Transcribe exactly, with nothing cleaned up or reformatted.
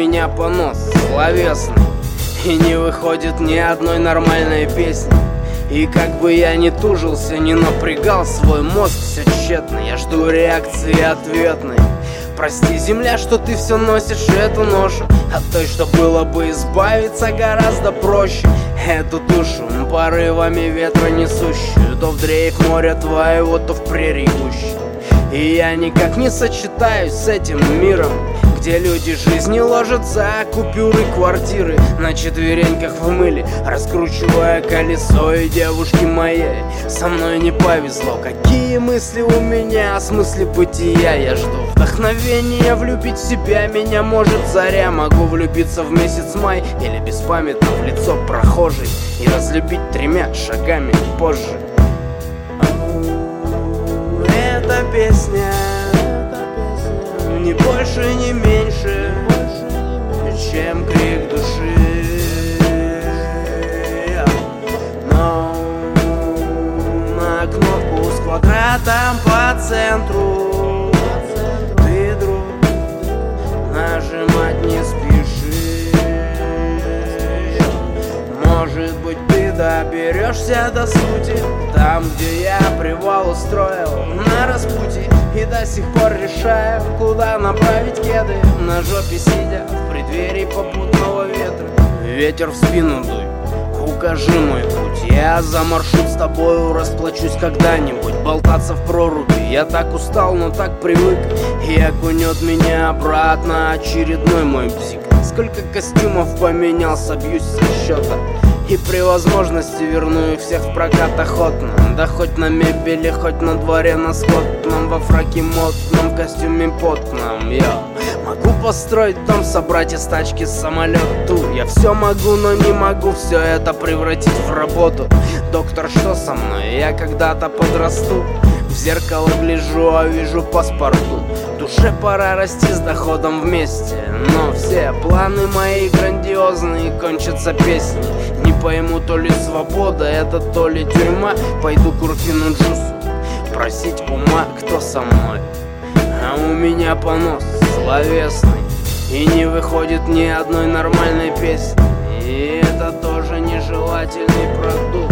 меня понос словесный, и не выходит ни одной нормальной песни. И как бы я ни тужился, не напрягал свой мозг, все тщетно. Я жду реакции ответной. Прости, земля, что ты все носишь эту ношу, от той, что было бы избавиться гораздо проще. Эту душу порывами ветра несущую, то в дрейф моря твоего, то в прерий гуще. И я никак не сочетаюсь с этим миром, где люди жизни ложат за купюры квартиры, на четвереньках в мыле, раскручивая колесо. И девушки моей со мной не повезло. Какие мысли у меня о смысле бытия? Я жду вдохновения влюбить в себя, меня может заря. Могу влюбиться в месяц май или беспамятно в лицо прохожей и разлюбить тремя шагами позже. Эта песня ни больше, ни меньше, чем крик души. Но на кнопку с квадратом по центру ты, друг, нажимать не спеши. Может быть, ты доберешься до сути, там, где я привал устроил на распутье. И до сих пор решаю, куда направить кеды, на жопе сидя в преддверии попутного ветра. Ветер в спину дуй, укажи мой путь. Я за маршрут с тобою расплачусь когда-нибудь. Болтаться в проруби я так устал, но так привык. И окунет меня обратно очередной мой бзик. Сколько костюмов поменял, собьюсь со счета, и при возможности верну их всех в прокат охотно. Да хоть на мебели, хоть на дворе на скотном, во фраке модном, в костюме потном. Я могу построить дом, собрать из тачки самолет ту. Я все могу, но не могу все это превратить в работу. Доктор, что со мной? Я когда-то подрасту. В зеркало гляжу, а вижу паспорту. Душе пора расти с доходом вместе, но все планы мои грандиозные кончатся песней. Не пойму, то ли свобода это, то ли тюрьма. Пойду к Урфину Джусу просить ума, кто со мной. А у меня понос словесный, и не выходит ни одной нормальной песни. И это тоже нежелательный продукт.